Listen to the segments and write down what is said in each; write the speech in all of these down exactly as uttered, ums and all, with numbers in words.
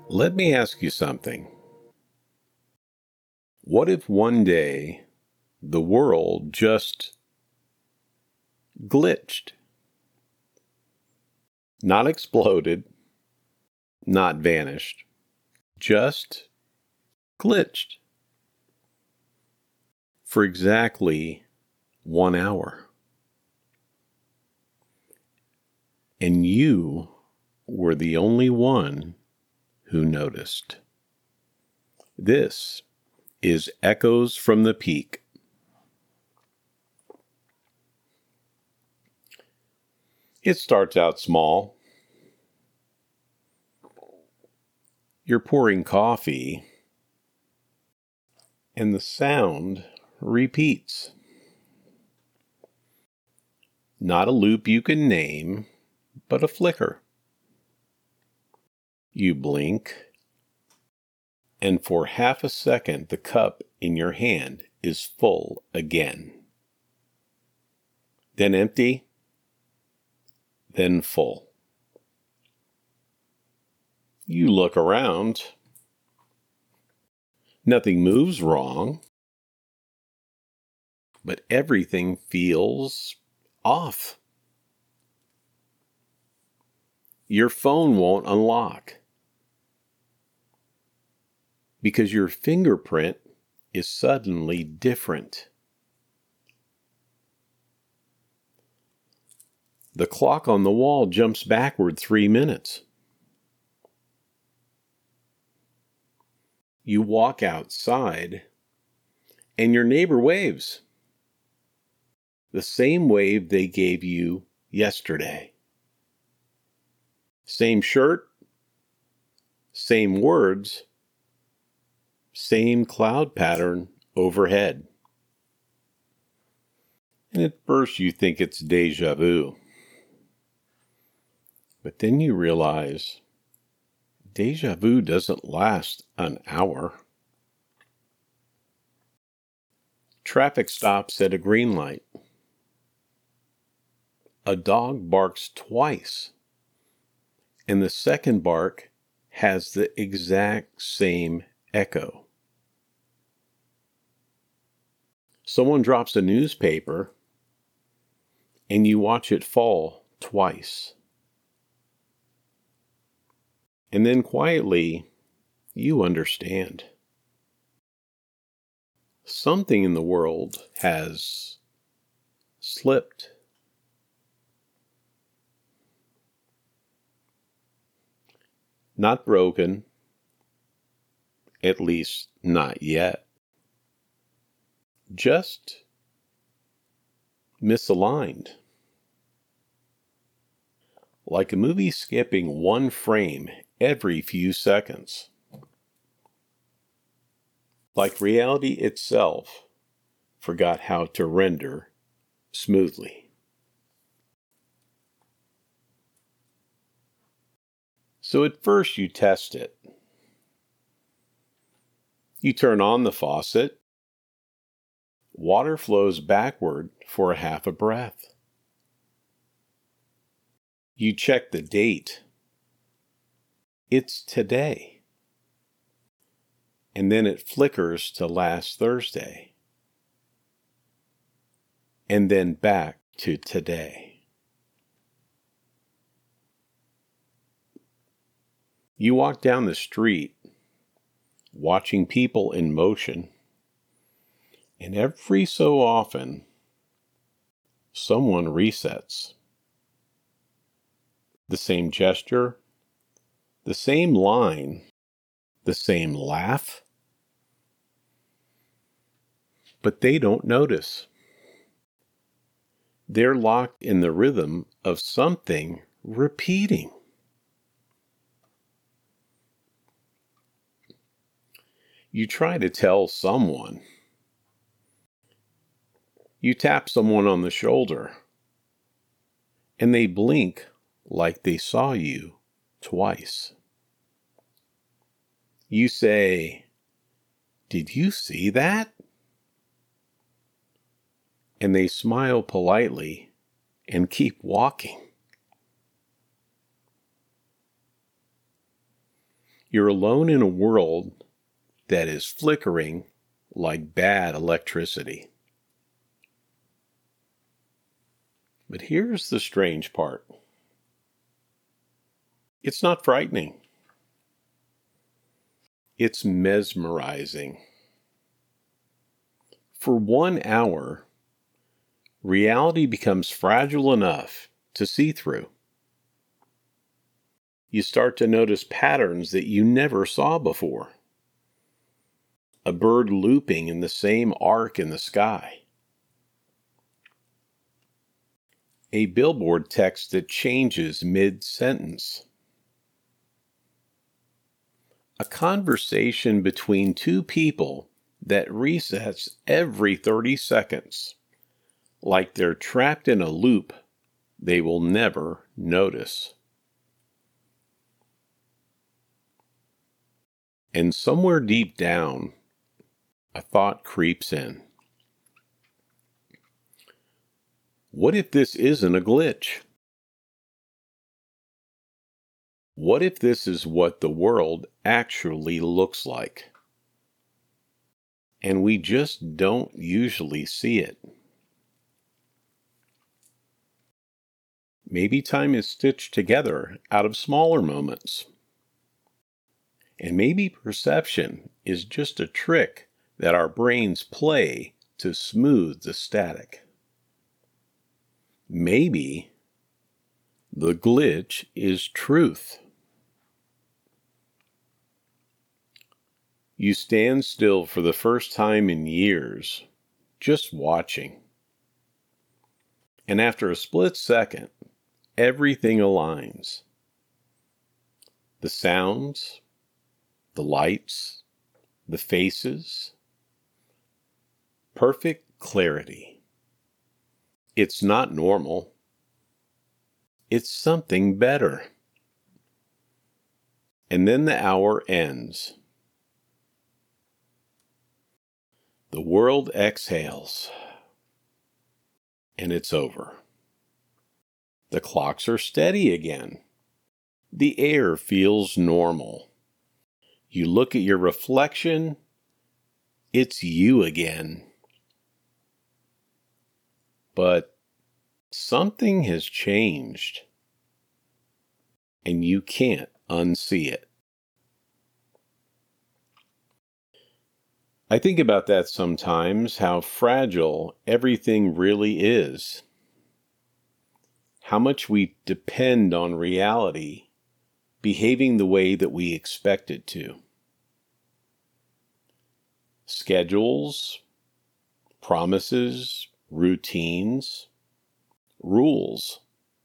Let me ask you something. What if one day the world just glitched? Not exploded, not vanished, just glitched for exactly one hour. And you were the only one who noticed. This is Echoes from the Peak. It starts out small. You're pouring coffee, and the sound repeats. Not a loop you can name, but a flicker. You blink, and for half a second the cup in your hand is full again. Then empty, then full. You look around. Nothing moves wrong, but everything feels off. Your phone won't unlock because your fingerprint is suddenly different. The clock on the wall jumps backward three minutes. You walk outside, and your neighbor waves. The same wave they gave you yesterday. Same shirt, same words, same cloud pattern overhead. And at first you think it's deja vu. But then you realize deja vu doesn't last an hour. Traffic stops at a green light. A dog barks twice, and the second bark has the exact same echo. Someone drops a newspaper, and you watch it fall twice. And then quietly, you understand. Something in the world has slipped. Not broken, at least not yet. Just misaligned. Like a movie skipping one frame every few seconds. Like reality itself forgot how to render smoothly. So at first you test it. You turn on the faucet. Water flows backward for a half a breath. You check the date. It's today. And then it flickers to last Thursday. And then back to today. You walk down the street, watching people in motion, and every so often, someone resets. The same gesture, the same line, the same laugh, but they don't notice. They're locked in the rhythm of something repeating. You try to tell someone. You tap someone on the shoulder, and they blink like they saw you twice. You say, "Did you see that?" And they smile politely and keep walking. You're alone in a world that is flickering like bad electricity. But here's the strange part. It's not frightening. It's mesmerizing. For one hour, reality becomes fragile enough to see through. You start to notice patterns that you never saw before. A bird looping in the same arc in the sky. A billboard text that changes mid-sentence. A conversation between two people that resets every thirty seconds, like they're trapped in a loop they will never notice. And somewhere deep down, a thought creeps in. What if this isn't a glitch? What if this is what the world actually looks like? And we just don't usually see it. Maybe time is stitched together out of smaller moments. And maybe perception is just a trick that our brains play to smooth the static. Maybe the glitch is truth. You stand still for the first time in years, just watching. And after a split second, everything aligns. The sounds, the lights, the faces. Perfect clarity. It's not normal. It's something better. And then the hour ends. The world exhales. And it's over. The clocks are steady again. The air feels normal. You look at your reflection. It's you again. But something has changed. And you can't unsee it. I think about that sometimes, how fragile everything really is. How much we depend on reality behaving the way that we expect it to. Schedules, promises, routines, rules.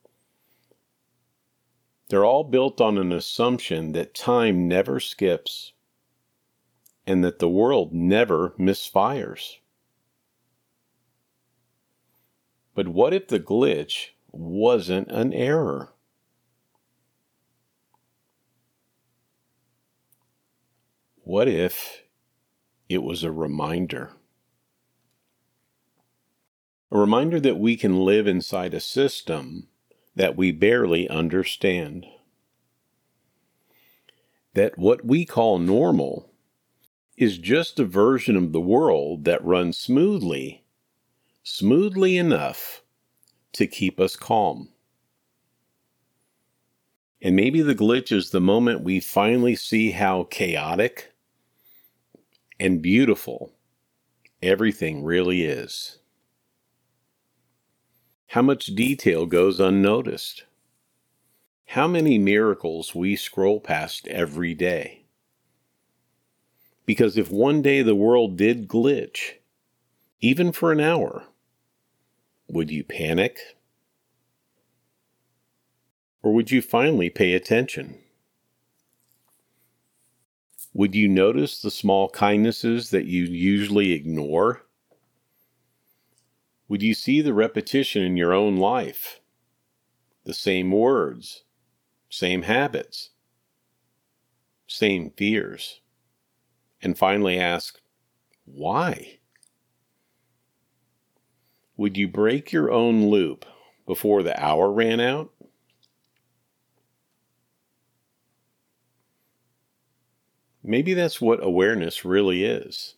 They're all built on an assumption that time never skips and that the world never misfires. But what if the glitch wasn't an error? What if it was a reminder? A reminder that we can live inside a system that we barely understand. That what we call normal is just a version of the world that runs smoothly, smoothly enough to keep us calm. And maybe the glitch is the moment we finally see how chaotic and beautiful everything really is. How much detail goes unnoticed. How many miracles we scroll past every day. Because if one day the world did glitch, even for an hour, would you panic? Or would you finally pay attention? Would you notice the small kindnesses that you usually ignore? Would you see the repetition in your own life? The same words, same habits, same fears? And finally ask, why? Would you break your own loop before the hour ran out? Maybe that's what awareness really is.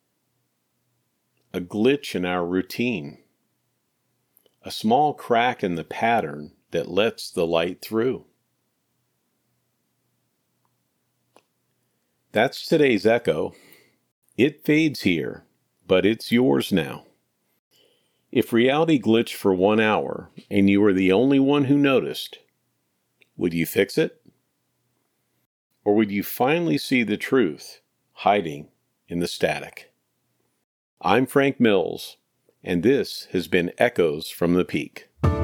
A glitch in our routine. A small crack in the pattern that lets the light through. That's today's echo. It fades here, but it's yours now. If reality glitched for one hour and you were the only one who noticed, would you fix it? Or would you finally see the truth hiding in the static? I'm Frank Mills, and this has been Echoes from the Peak.